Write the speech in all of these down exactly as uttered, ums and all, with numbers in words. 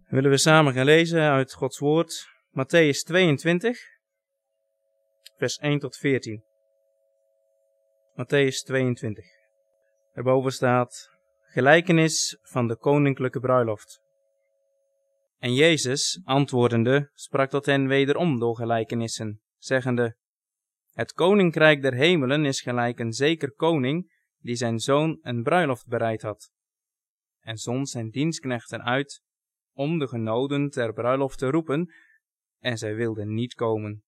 Willen we samen gaan lezen uit Gods woord, Mattheüs tweeëntwintig, vers één tot veertien. Mattheüs tweeëntwintig. Daarboven staat, gelijkenis van de koninklijke bruiloft. En Jezus, antwoordende, sprak tot hen wederom door gelijkenissen, zeggende, het koninkrijk der hemelen is gelijk een zeker koning, die zijn zoon een bruiloft bereid had. En zond zijn dienstknechten uit, om de genoden ter bruiloft te roepen, en zij wilden niet komen.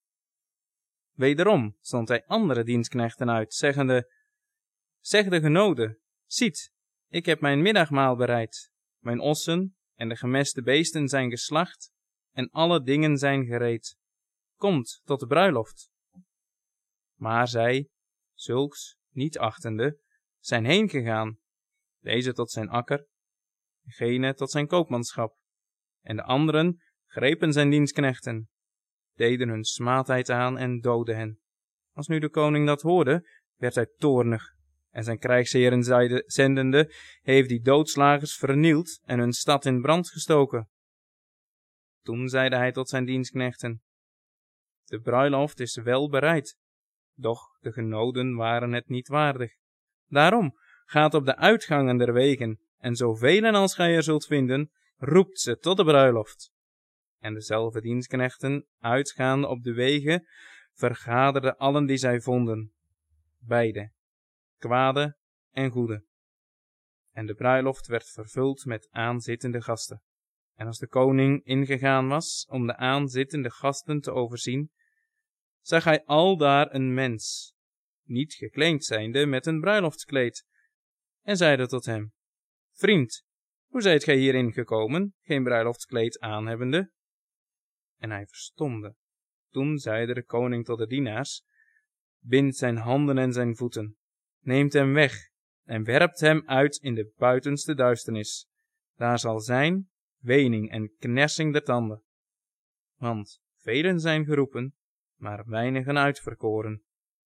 Wederom zond hij andere dienstknechten uit, zeggende, zeg de genoden, ziet, ik heb mijn middagmaal bereid, mijn ossen en de gemeste beesten zijn geslacht, en alle dingen zijn gereed. Komt tot de bruiloft. Maar zij, zulks niet achtende, zijn heen gegaan, deze tot zijn akker, degene tot zijn koopmanschap, en de anderen grepen zijn dienstknechten, deden hun smaadheid aan en doodden hen. Als nu de koning dat hoorde, werd hij toornig, en zijn krijgsheren zendende, heeft die doodslagers vernield en hun stad in brand gestoken. Toen zeide hij tot zijn dienstknechten, de bruiloft is wel bereid, doch de genoden waren het niet waardig. Daarom gaat op de uitgangen der wegen, en zoveel als gij er zult vinden, roept ze tot de bruiloft. En dezelfde dienstknechten, uitgaande op de wegen, vergaderden allen die zij vonden, beide, kwade en goede. En de bruiloft werd vervuld met aanzittende gasten. En als de koning ingegaan was om de aanzittende gasten te overzien, zag hij aldaar een mens, niet gekleed zijnde met een bruiloftskleed, en zeide tot hem, vriend, hoe zijt gij hierin gekomen, geen bruiloftskleed aanhebbende? En hij verstomde. Toen zeide de koning tot de dienaars, bindt zijn handen en zijn voeten, neemt hem weg en werpt hem uit in de buitenste duisternis. Daar zal zijn wening en knersing der tanden. Want velen zijn geroepen, maar weinigen uitverkoren.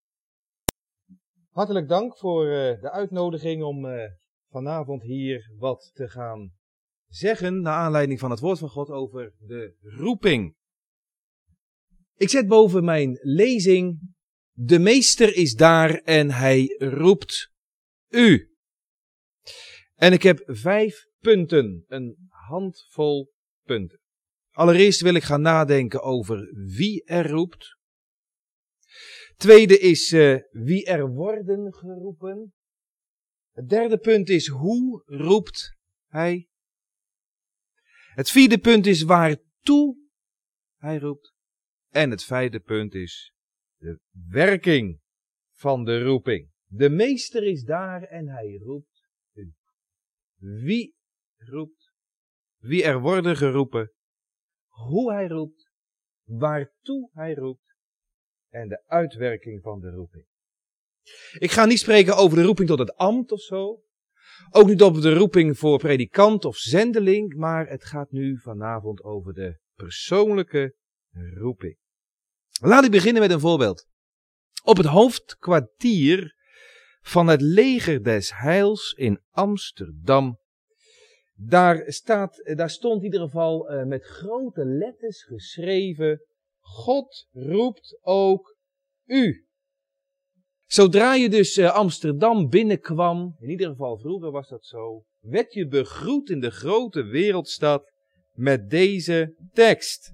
Hartelijk dank voor uh, de uitnodiging om uh, vanavond hier wat te gaan zeggen, naar aanleiding van het woord van God over de roeping. Ik zet boven mijn lezing, de meester is daar en hij roept u. En ik heb vijf punten, een handvol punten. Allereerst wil ik gaan nadenken over wie er roept. Tweede is uh, wie er worden geroepen. Het derde punt is hoe roept hij. Het vierde punt is waartoe hij roept. En het vijfde punt is de werking van de roeping. De meester is daar en hij roept u. Wie roept? Wie er worden geroepen? Hoe hij roept? Waartoe hij roept? En de uitwerking van de roeping. Ik ga niet spreken over de roeping tot het ambt of zo. Ook niet over de roeping voor predikant of zendeling. Maar het gaat nu vanavond over de persoonlijke roeping. Laat ik beginnen met een voorbeeld. Op het hoofdkwartier van het leger des heils in Amsterdam. Daar, staat, daar stond in ieder geval uh, met grote letters geschreven: God roept ook u. Zodra je dus uh, Amsterdam binnenkwam, in ieder geval vroeger was dat zo, werd je begroet in de grote wereldstad met deze tekst.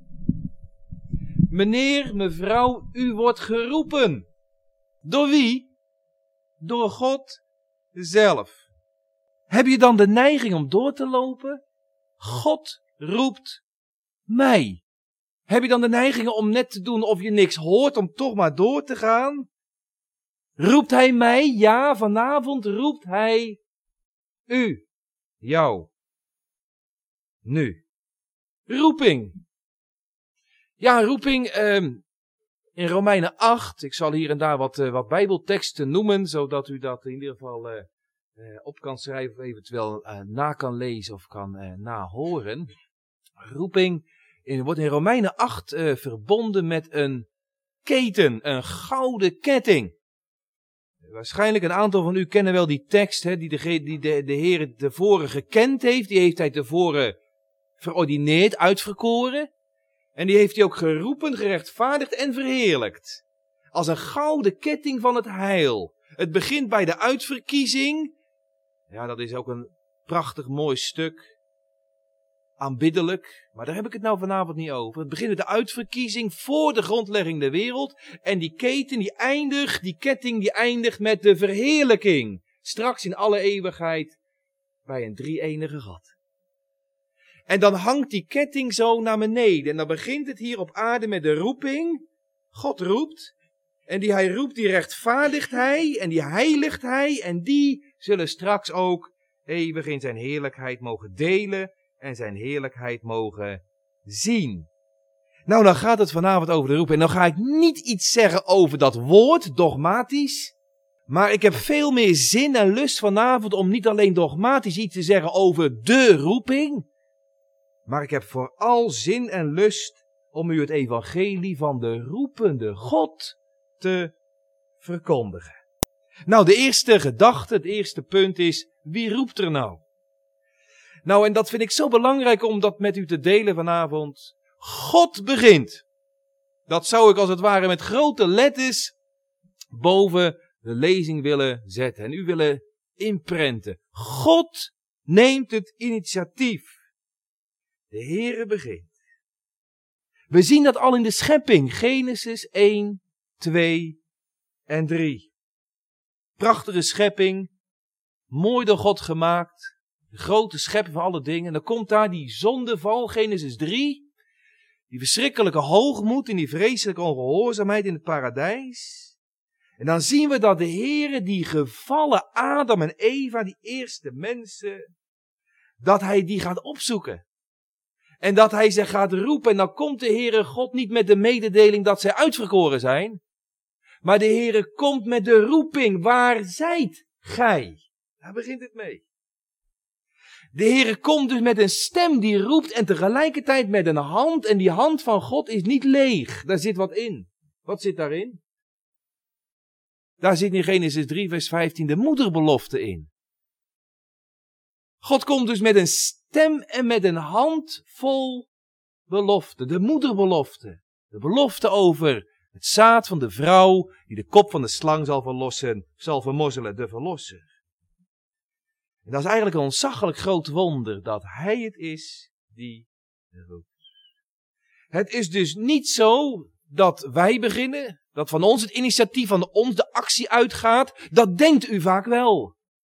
Meneer, mevrouw, u wordt geroepen. Door wie? Door God zelf. Heb je dan de neiging om door te lopen? God roept mij. Heb je dan de neiging om net te doen of je niks hoort, om toch maar door te gaan? Roept hij mij? Ja, vanavond roept hij u. Jou. Nu. Roeping. Ja, roeping uh, in Romeinen acht. Ik zal hier en daar wat, uh, wat bijbelteksten noemen, zodat u dat in ieder geval uh, uh, op kan schrijven of eventueel uh, na kan lezen of kan uh, nahoren. Roeping in, wordt in Romeinen acht uh, verbonden met een keten, een gouden ketting. Waarschijnlijk een aantal van u kennen wel die tekst, hè, die, de, die de, de Heer tevoren gekend heeft. Die heeft hij tevoren verordineerd, uitverkoren. En die heeft hij ook geroepen, gerechtvaardigd en verheerlijkt. Als een gouden ketting van het heil. Het begint bij de uitverkiezing. Ja, dat is ook een prachtig mooi stuk. Aanbiddelijk. Maar daar heb ik het nou vanavond niet over. Het begint met de uitverkiezing voor de grondlegging der wereld. En die keten die eindigt, die ketting die eindigt met de verheerlijking. Straks in alle eeuwigheid bij een drie-enige God. En dan hangt die ketting zo naar beneden. En dan begint het hier op aarde met de roeping. God roept. En die hij roept, die rechtvaardigt hij. En die heiligt hij. En die zullen straks ook eeuwig in zijn heerlijkheid mogen delen. En zijn heerlijkheid mogen zien. Nou, dan gaat het vanavond over de roeping. En dan ga ik niet iets zeggen over dat woord, dogmatisch. Maar ik heb veel meer zin en lust vanavond om niet alleen dogmatisch iets te zeggen over de roeping. Maar ik heb vooral zin en lust om u het evangelie van de roepende God te verkondigen. Nou, de eerste gedachte, het eerste punt is, wie roept er nou? Nou, en dat vind ik zo belangrijk om dat met u te delen vanavond. God begint. Dat zou ik als het ware met grote letters boven de lezing willen zetten. En u willen inprenten. God neemt het initiatief. De Heere begint. We zien dat al in de schepping. Genesis één, twee en drie. Prachtige schepping. Mooi door God gemaakt. De grote schepper van alle dingen. En dan komt daar die zondeval, Genesis drie. Die verschrikkelijke hoogmoed en die vreselijke ongehoorzaamheid in het paradijs. En dan zien we dat de Heere die gevallen Adam en Eva, die eerste mensen, dat hij die gaat opzoeken. En dat hij ze gaat roepen. En dan komt de Heere God niet met de mededeling dat zij uitverkoren zijn. Maar de Heere komt met de roeping. Waar zijt gij? Daar begint het mee. De Heere komt dus met een stem die roept en tegelijkertijd met een hand. En die hand van God is niet leeg. Daar zit wat in. Wat zit daarin? Daar zit in Genesis drie vers vijftien de moederbelofte in. God komt dus met een stem en met een hand vol belofte. De moederbelofte. De belofte over het zaad van de vrouw die de kop van de slang zal verlossen, zal vermorzelen, de verlosser. En dat is eigenlijk een ontzaglijk groot wonder dat hij het is die roept. Het is dus niet zo dat wij beginnen, dat van ons het initiatief, van ons de actie uitgaat. Dat denkt u vaak wel.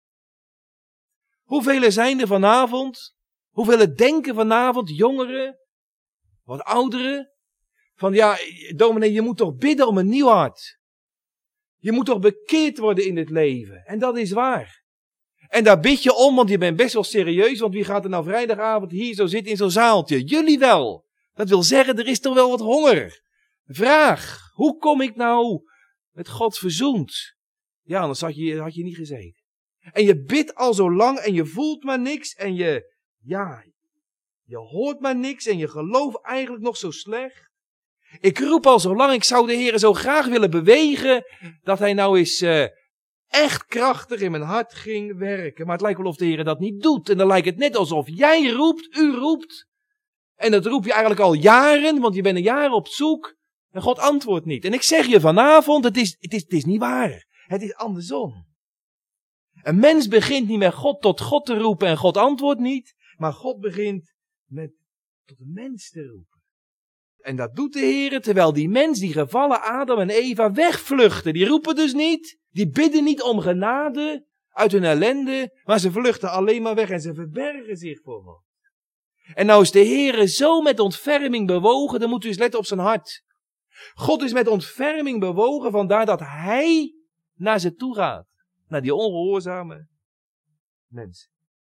Hoeveel zijn er vanavond? Hoeveel denken vanavond, jongeren, wat ouderen? Van ja, dominee, je moet toch bidden om een nieuw hart. Je moet toch bekeerd worden in het leven. En dat is waar. En daar bid je om, want je bent best wel serieus. Want wie gaat er nou vrijdagavond hier zo zitten in zo'n zaaltje? Jullie wel. Dat wil zeggen, er is toch wel wat honger. Vraag, hoe kom ik nou met God verzoend? Ja, anders had je, had je niet gezeten. En je bidt al zo lang en je voelt maar niks. En je, ja, je hoort maar niks. En je gelooft eigenlijk nog zo slecht. Ik roep al zo lang, ik zou de Heer zo graag willen bewegen. Dat hij nou eens uh, echt krachtig in mijn hart ging werken. Maar het lijkt wel of de Heer dat niet doet. En dan lijkt het net alsof jij roept, u roept. En dat roep je eigenlijk al jaren, want je bent een jaar op zoek. En God antwoordt niet. En ik zeg je vanavond, het is, het is, het is niet waar. Het is andersom. Een mens begint niet met God tot God te roepen en God antwoordt niet. Maar God begint met tot een mens te roepen. En dat doet de Heer terwijl die mens, die gevallen Adam en Eva wegvluchten. Die roepen dus niet. Die bidden niet om genade uit hun ellende. Maar ze vluchten alleen maar weg en ze verbergen zich voor God. En nou is de Heer zo met ontferming bewogen. Dan moet u eens letten op zijn hart. God is met ontferming bewogen, vandaar dat hij naar ze toe gaat. Naar die ongehoorzame mensen.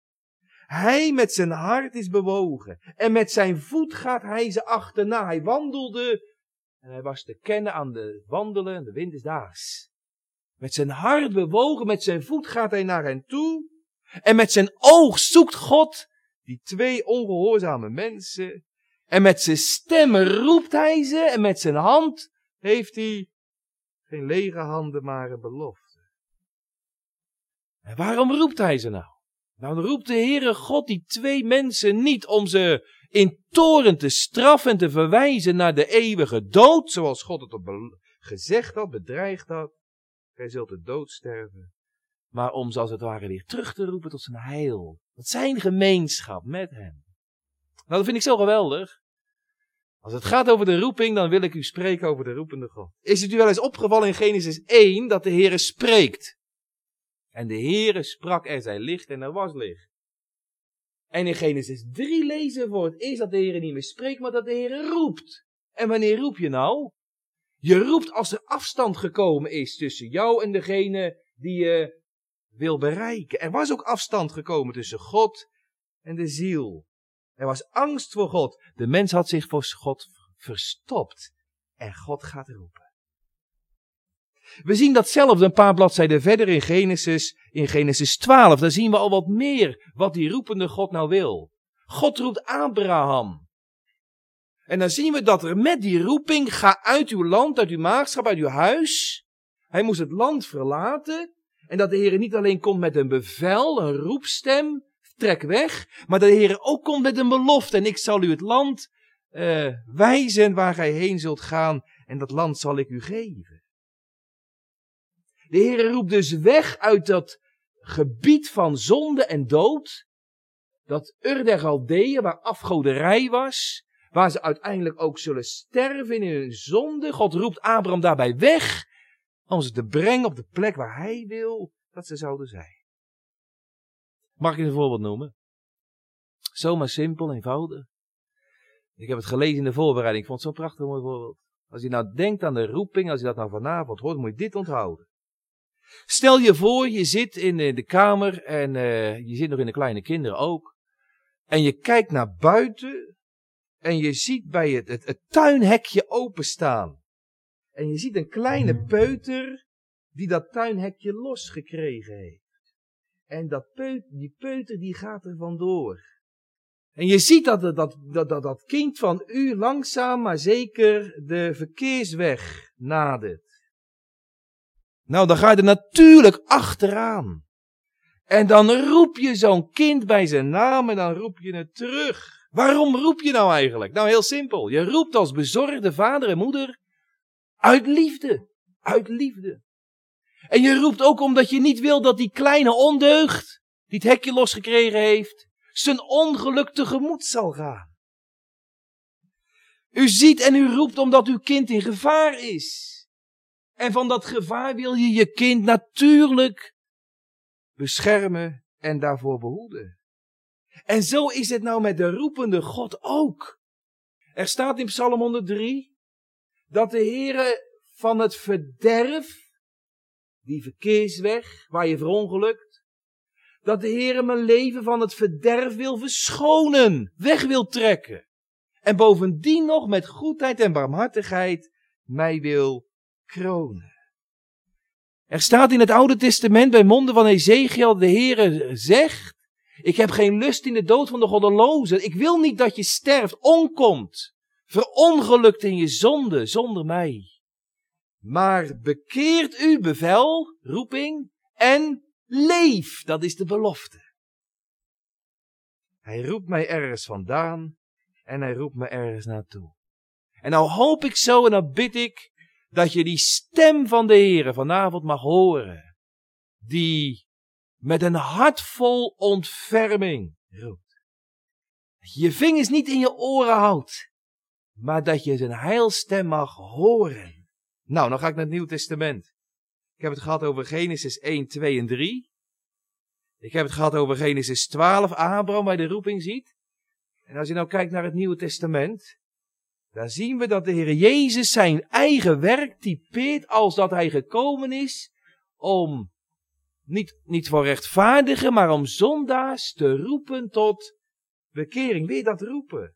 Hij met zijn hart is bewogen. En met zijn voet gaat hij ze achterna. Hij wandelde. En hij was te kennen aan de wandelen. De wind is daags. Met zijn hart bewogen. Met zijn voet gaat hij naar hen toe. En met zijn oog zoekt God die twee ongehoorzame mensen. En met zijn stem roept hij ze. En met zijn hand heeft hij geen lege handen, maar een belofte. En waarom roept hij ze nou? Nou, dan roept de Heere God die twee mensen niet om ze in toorn te straffen en te verwijzen naar de eeuwige dood, zoals God het op gezegd had, bedreigd had. Gij zult de dood sterven. Maar om ze als het ware weer terug te roepen tot zijn heil. Tot zijn gemeenschap met hem. Nou, dat vind ik zo geweldig. Als het gaat over de roeping, dan wil ik u spreken over de roepende God. Is het u wel eens opgevallen in Genesis één dat de Heere spreekt? En de Heere sprak, er zij licht en er was licht. En in Genesis drie lezen we voor het eerst dat de Heere niet meer spreekt, maar dat de Heere roept. En wanneer roep je nou? Je roept als er afstand gekomen is tussen jou en degene die je wil bereiken. Er was ook afstand gekomen tussen God en de ziel. Er was angst voor God. De mens had zich voor God verstopt. En God gaat roepen. We zien datzelfde een paar bladzijden verder in Genesis, in Genesis twaalf. Daar zien we al wat meer wat die roepende God nou wil. God roept Abraham. En dan zien we dat er met die roeping, ga uit uw land, uit uw maagschap, uit uw huis. Hij moest het land verlaten. En dat de Heer niet alleen komt met een bevel, een roepstem, trek weg. Maar dat de Heer ook komt met een belofte. En ik zal u het land uh, wijzen waar gij heen zult gaan. En dat land zal ik u geven. De Heer roept dus weg uit dat gebied van zonde en dood. Dat Ur der Galdeeën, waar afgoderij was. Waar ze uiteindelijk ook zullen sterven in hun zonde. God roept Abraham daarbij weg. Om ze te brengen op de plek waar hij wil dat ze zouden zijn. Mag ik een voorbeeld noemen? Zomaar simpel, eenvoudig. Ik heb het gelezen in de voorbereiding. Ik vond het zo'n prachtig mooi voorbeeld. Als je nou denkt aan de roeping, als je dat nou vanavond hoort, moet je dit onthouden. Stel je voor, je zit in de kamer en uh, je zit nog in de kleine kinderen ook. En je kijkt naar buiten en je ziet bij het, het, het tuinhekje openstaan. En je ziet een kleine peuter die dat tuinhekje losgekregen heeft. En dat peut, die peuter die gaat er vandoor. En je ziet dat dat, dat, dat dat kind van u langzaam maar zeker de verkeersweg nadert. Nou, dan ga je er natuurlijk achteraan. En dan roep je zo'n kind bij zijn naam en dan roep je het terug. Waarom roep je nou eigenlijk? Nou, heel simpel. Je roept als bezorgde vader en moeder uit liefde. Uit liefde. En je roept ook omdat je niet wil dat die kleine ondeugd, die het hekje losgekregen heeft, zijn ongeluk tegemoet zal gaan. U ziet en u roept omdat uw kind in gevaar is. En van dat gevaar wil je je kind natuurlijk beschermen en daarvoor behoeden. En zo is het nou met de roepende God ook. Er staat in Psalm honderddrie dat de Heere van het verderf, die verkeersweg waar je verongelukt, dat de Heere mijn leven van het verderf wil verschonen, weg wil trekken. En bovendien nog met goedheid en barmhartigheid mij wil kronen. Er staat in het Oude Testament bij monden van Ezekiel, de Heere zegt, ik heb geen lust in de dood van de goddelozen. Ik wil niet dat je sterft, omkomt, verongelukt in je zonde, zonder mij. Maar bekeert u, bevel, roeping, en leef, dat is de belofte. Hij roept mij ergens vandaan en hij roept me ergens naartoe. En nou hoop ik zo en dan bid ik dat je die stem van de Heere vanavond mag horen. Die met een hart vol ontferming roept. Dat je je vingers niet in je oren houdt, maar dat je zijn heilstem mag horen. Nou, dan ga ik naar het Nieuw Testament. Ik heb het gehad over Genesis één, twee en drie. Ik heb het gehad over Genesis twaalf, Abraham, waar je de roeping ziet. En als je nou kijkt naar het Nieuwe Testament, dan zien we dat de Heer Jezus zijn eigen werk typeert als dat hij gekomen is om niet, niet voor rechtvaardigen, maar om zondaars te roepen tot bekering. Weer dat roepen.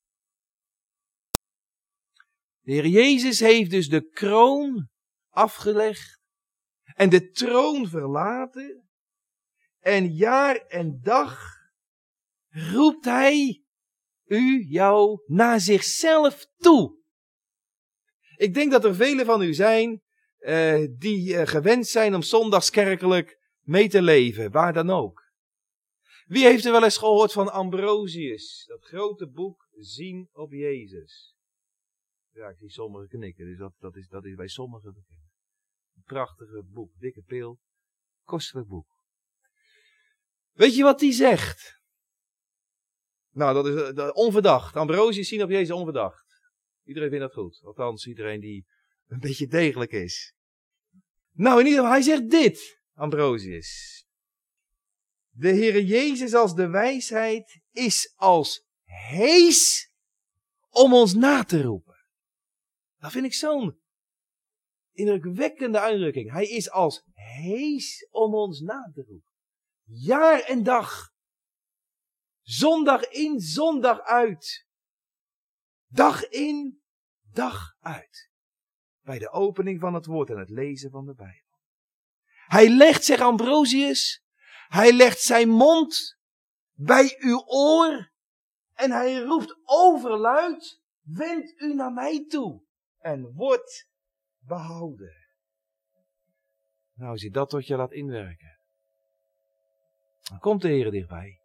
De Heer Jezus heeft dus de kroon afgelegd en de troon verlaten. En jaar en dag roept hij u, jou, naar zichzelf toe. Ik denk dat er velen van u zijn uh, die uh, gewend zijn om zondagskerkelijk mee te leven, waar dan ook. Wie heeft er wel eens gehoord van Ambrosius? Dat grote boek Zien op Jezus. Ja, ik zie sommigen knikken, dus dat, dat, is, dat is bij sommigen bekend. Een prachtige boek, dikke pil, kostelijk boek. Weet je wat die zegt? Nou, dat is uh, onverdacht. Ambrosius Zien op Jezus onverdacht. Iedereen vindt dat goed. Althans, iedereen die een beetje degelijk is. Nou, in ieder geval, hij zegt dit, Ambrosius. De Heere Jezus als de wijsheid is als hees om ons na te roepen. Dat vind ik zo'n indrukwekkende uitdrukking. Hij is als hees om ons na te roepen. Jaar en dag. Zondag in, zondag uit. Dag in, dag uit. Bij de opening van het woord en het lezen van de Bijbel. Hij legt, zegt Ambrosius, hij legt zijn mond bij uw oor en hij roept overluid, wend u naar mij toe en word behouden. Nou, als je dat tot je laat inwerken, dan komt de Heer dichtbij.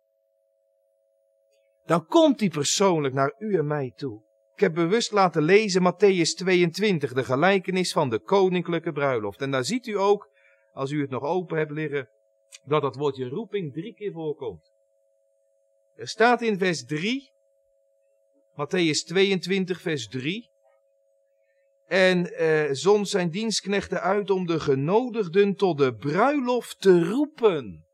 Dan komt hij persoonlijk naar u en mij toe. Ik heb bewust laten lezen Mattheüs tweeëntwintig, de gelijkenis van de koninklijke bruiloft. En daar ziet u ook, als u het nog open hebt liggen, dat dat woordje roeping drie keer voorkomt. Er staat in vers drie, Mattheüs tweeëntwintig, vers drie. En eh, zond zijn dienstknechten uit om de genodigden tot de bruiloft te roepen.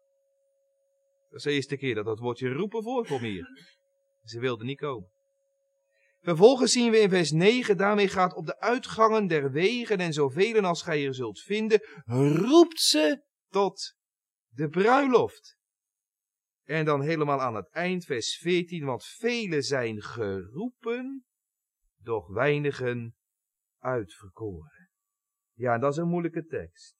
Dat is de eerste keer dat dat woordje roepen voorkomt hier. Ze wilden niet komen. Vervolgens zien we in vers negen, daarmee gaat op de uitgangen der wegen en zoveel als gij er zult vinden, roept ze tot de bruiloft. En dan helemaal aan het eind, vers veertien, want velen zijn geroepen, doch weinigen uitverkoren. Ja, dat is een moeilijke tekst.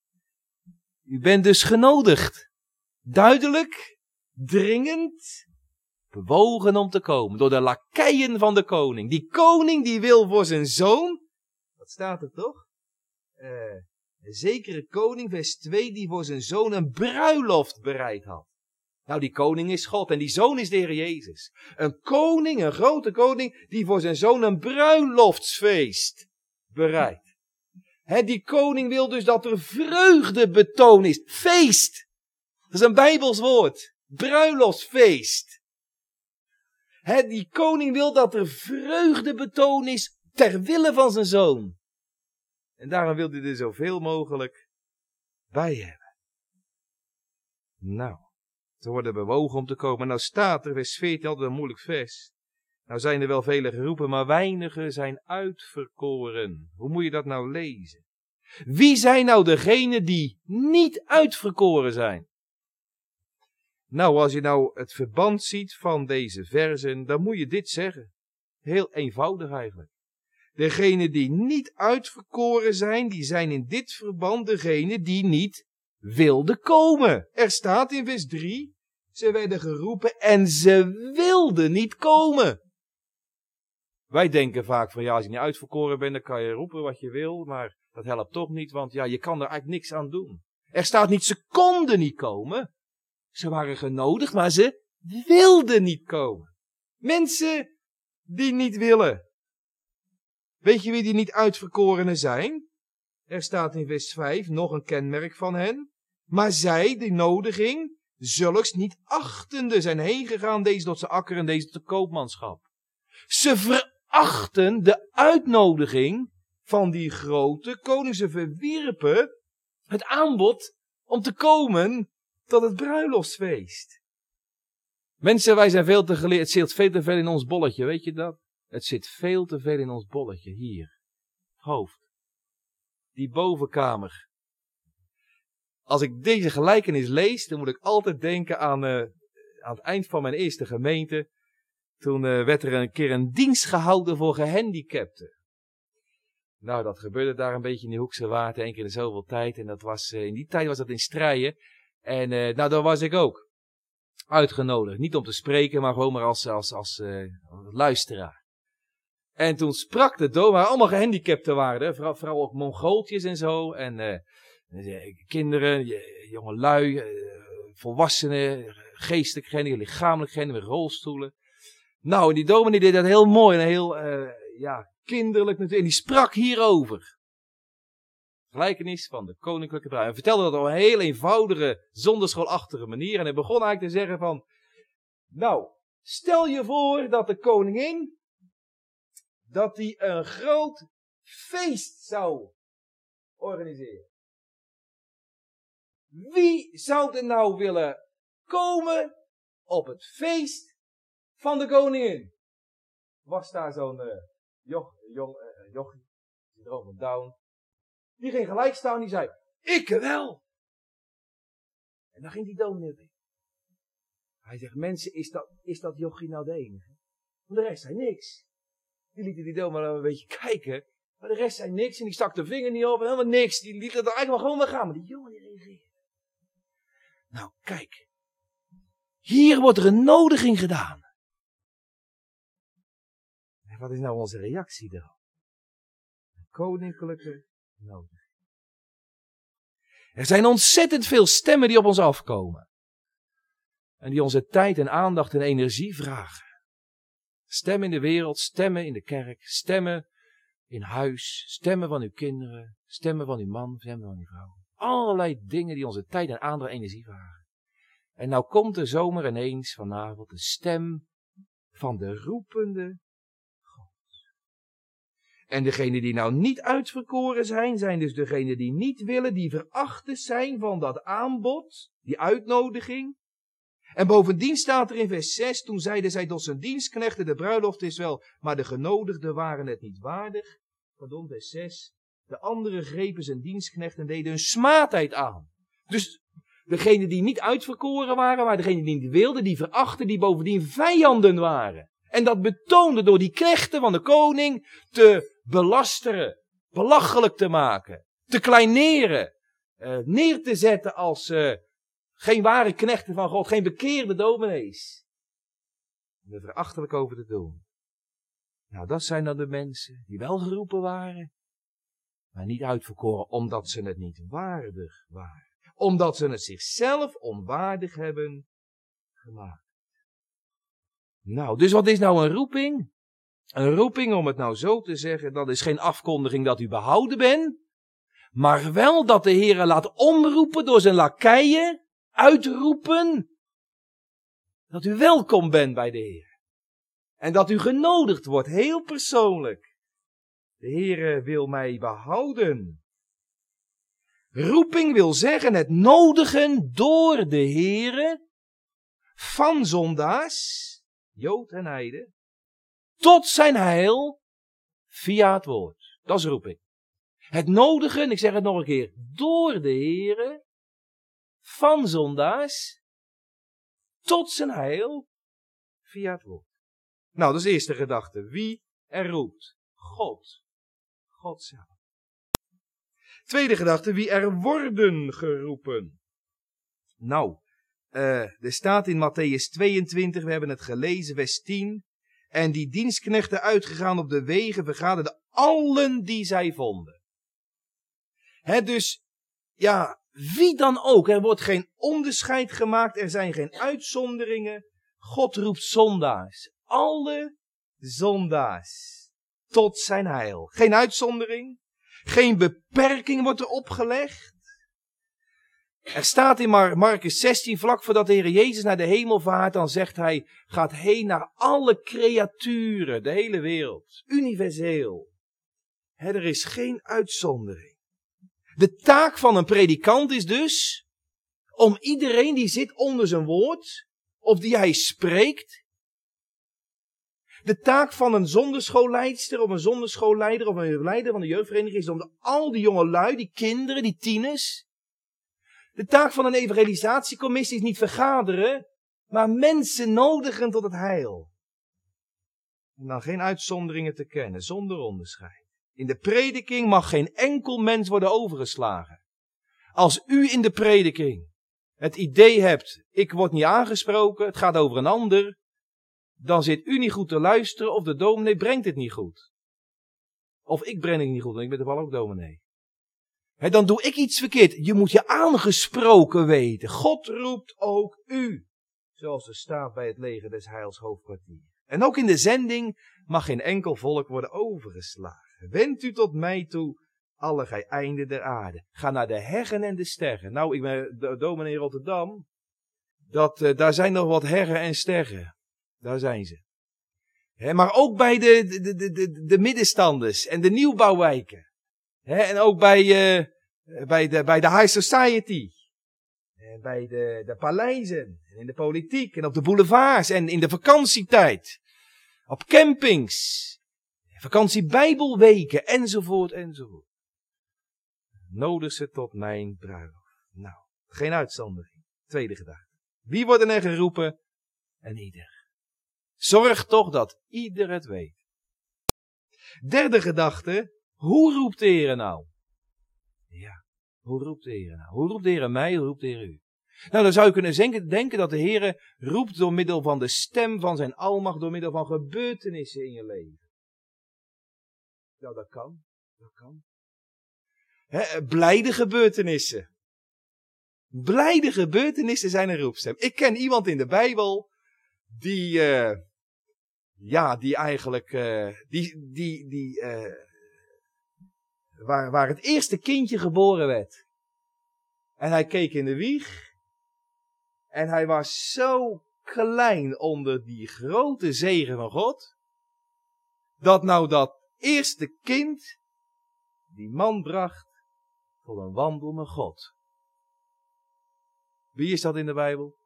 U bent dus genodigd. Duidelijk, dringend, bewogen om te komen door de lakeien van de koning. Die koning die wil voor zijn zoon, wat staat er toch? Uh, een zekere koning, vers twee, die voor zijn zoon een bruiloft bereid had. Nou, die koning is God en die zoon is de Heer Jezus. Een koning, een grote koning, die voor zijn zoon een bruiloftsfeest bereidt. He, die koning wil dus dat er vreugde betoon is. Feest. Dat is een Bijbels woord. Bruiloftsfeest. He, die koning wil dat er vreugde betoon is ter wille van zijn zoon. En daarom wil hij er zoveel mogelijk bij hebben. Nou, ze worden bewogen om te komen. Nou staat er, vers veertien, altijd een moeilijk vers. Nou zijn er wel velen geroepen, maar weinigen zijn uitverkoren. Hoe moet je dat nou lezen? Wie zijn nou degenen die niet uitverkoren zijn? Nou, als je nou het verband ziet van deze versen, dan moet je dit zeggen. Heel eenvoudig eigenlijk. Degenen die niet uitverkoren zijn, die zijn in dit verband degenen die niet wilden komen. Er staat in vers drie, ze werden geroepen en ze wilden niet komen. Wij denken vaak van ja, als je niet uitverkoren bent, dan kan je roepen wat je wil, maar dat helpt toch niet, want ja, je kan er eigenlijk niks aan doen. Er staat niet, ze konden niet komen. Ze waren genodigd, maar ze wilden niet komen. Mensen die niet willen. Weet je wie die niet uitverkorenen zijn? Er staat in vers vijf nog een kenmerk van hen. Maar zij, die nodiging, zulks niet achtende zijn heen gegaan, deze tot zijn akker en deze tot de koopmanschap. Ze verachten de uitnodiging van die grote koning. Ze verwierpen het aanbod om te komen tot het bruiloftsfeest. Mensen, wij zijn veel te geleerd. Het zit veel te veel in ons bolletje, weet je dat? Het zit veel te veel in ons bolletje, hier. Hoofd. Die bovenkamer. Als ik deze gelijkenis lees, dan moet ik altijd denken aan, uh, aan het eind van mijn eerste gemeente. Toen uh, werd er een keer een dienst gehouden voor gehandicapten. Nou, dat gebeurde daar een beetje in de Hoekse Waard, één keer in zoveel tijd. En dat was, uh, in die tijd was dat in Strijen. En uh, nou, daar was ik ook uitgenodigd. Niet om te spreken, maar gewoon maar als, als, als uh, luisteraar. En toen sprak de dominee, waar allemaal gehandicapten waren, hè? Vooral, vooral ook Mongooltjes en zo. En uh, kinderen, jonge lui, uh, volwassenen, geestelijk gehandicapt, lichamelijk gehandicapt, met rolstoelen. Nou, en die dominee deed dat heel mooi en heel uh, ja, kinderlijk natuurlijk. En die sprak hierover. Gelijkenis van de koninklijke bruid. Hij vertelde dat op een heel eenvoudige, zonderschoolachtige manier. En hij begon eigenlijk te zeggen van, nou, stel je voor dat de koningin, dat die een groot feest zou organiseren. Wie zou er nou willen komen op het feest van de koningin? Was daar zo'n uh, joch, jong, uh, jochie, die droog hem down. Die ging gelijk staan, die zei, ik wel. En dan ging die dominee weg. Hij zegt, mensen, is dat, is dat jochie nou de enige? Want de rest zei niks. Die lieten die dominee een beetje kijken, maar de rest zei niks. En die stak de vinger niet op, en helemaal niks. Die liet het er eigenlijk maar gewoon weer gaan. Maar die jongen die reageerde. Nou, kijk. Hier wordt er een nodiging gedaan. En wat is nou onze reactie erop? Een koninklijke nodiging. Er zijn ontzettend veel stemmen die op ons afkomen. En die onze tijd en aandacht en energie vragen. Stemmen in de wereld, stemmen in de kerk, stemmen in huis, stemmen van uw kinderen, stemmen van uw man, stemmen van uw vrouw. Allerlei dingen die onze tijd en aandacht en energie vragen. En nou komt er zomaar ineens vanavond de stem van de roepende God. En degenen die nou niet uitverkoren zijn, zijn dus degenen die niet willen, die verachten zijn van dat aanbod, die uitnodiging. En bovendien staat er in vers zes, toen zeiden zij tot zijn dienstknechten, de bruiloft is wel, maar de genodigden waren het niet waardig. Pardon, vers zes. De anderen grepen zijn dienstknechten en deden hun smaadheid aan. Dus degenen die niet uitverkoren waren, maar degenen die niet wilden, die verachten, die bovendien vijanden waren. En dat betoonde door die knechten van de koning te belasteren, belachelijk te maken, te kleineren, uh, neer te zetten als uh, geen ware knechten van God, geen bekeerde dominees. En er verachtelijk over te doen. Nou, dat zijn dan de mensen die wel geroepen waren, maar niet uitverkoren omdat ze het niet waardig waren. Omdat ze het zichzelf onwaardig hebben gemaakt. Nou, dus wat is nou een roeping? Een roeping, om het nou zo te zeggen, dat is geen afkondiging dat u behouden bent, maar wel dat de Heer laat omroepen door zijn lakeien, uitroepen, dat u welkom bent bij de Heer. En dat u genodigd wordt, heel persoonlijk. De Heer wil mij behouden. Roeping wil zeggen het nodigen door de Heere van zondaars, Jood en Heide, tot zijn heil via het woord. Dat is roeping. Het nodigen, ik zeg het nog een keer, door de Heere van zondaars tot zijn heil via het woord. Nou, dat is de eerste gedachte. Wie er roept? God. God zelf. Tweede gedachte, wie er worden geroepen. Nou, uh, er staat in Mattheüs tweeëntwintig, we hebben het gelezen, vers tien. En die dienstknechten uitgegaan op de wegen vergaderden allen die zij vonden. Hè, dus, ja, wie dan ook. Er wordt geen onderscheid gemaakt, er zijn geen uitzonderingen. God roept zondaars. Alle zondaars. Tot zijn heil. Geen uitzondering. Geen beperking wordt er opgelegd. Er staat in Mar- Marcus zestien, vlak voordat de Heer Jezus naar de hemel vaart, dan zegt hij, gaat heen naar alle creaturen, de hele wereld. Universeel. He, er is geen uitzondering. De taak van een predikant is dus, om iedereen die zit onder zijn woord, of die hij spreekt. De taak van een zonderschoolleidster, of een zonderschoolleider, of een leider van de jeugdvereniging is om de, al die jonge lui, die kinderen, die tieners. De taak van een evangelisatiecommissie is niet vergaderen, maar mensen nodigen tot het heil. En dan geen uitzonderingen te kennen, zonder onderscheid. In de prediking mag geen enkel mens worden overgeslagen. Als u in de prediking het idee hebt, ik word niet aangesproken, het gaat over een ander, dan zit u niet goed te luisteren of de dominee brengt het niet goed. Of ik breng het niet goed, want ik ben toevallig ook dominee. He, dan doe ik iets verkeerd. Je moet je aangesproken weten. God roept ook u. zoals er staat bij het leger des Heils hoofdkwartier. En ook in de zending mag geen enkel volk worden overgeslagen. Wend u tot mij toe, alle gij einden der aarde. Ga naar de heggen en de sterren. Nou, ik ben de dominee in Rotterdam. Dat, uh, daar zijn nog wat heggen en sterren. Daar zijn ze. He, maar ook bij de, de, de, de, de middenstanders en de nieuwbouwwijken. He, en ook bij, uh, bij, de, bij de high society. En bij de, de paleizen. En in de politiek. En op de boulevards. En in de vakantietijd. Op campings. Vakantiebijbelweken. Enzovoort enzovoort. Nodig ze tot mijn bruiloft. Nou, geen uitzondering. Tweede gedachte. Wie worden er geroepen? En ieder. Zorg toch dat ieder het weet. Derde gedachte. Hoe roept de Heer nou? Ja, hoe roept de Heer nou? Hoe roept de Heer mij? Hoe roept de Heer u? Nou, dan zou je kunnen denken dat de Heer roept door middel van de stem van zijn almacht, door middel van gebeurtenissen in je leven. Nou, dat kan. Dat kan. He, blijde gebeurtenissen. Blijde gebeurtenissen zijn een roepstem. Ik ken iemand in de Bijbel die, uh, ja, die eigenlijk, uh, die, die, die, uh, waar, waar het eerste kindje geboren werd. En hij keek in de wieg. En hij was zo klein onder die grote zegen van God. Dat nou dat eerste kind die man bracht tot een wandel met God. Wie is dat in de Bijbel?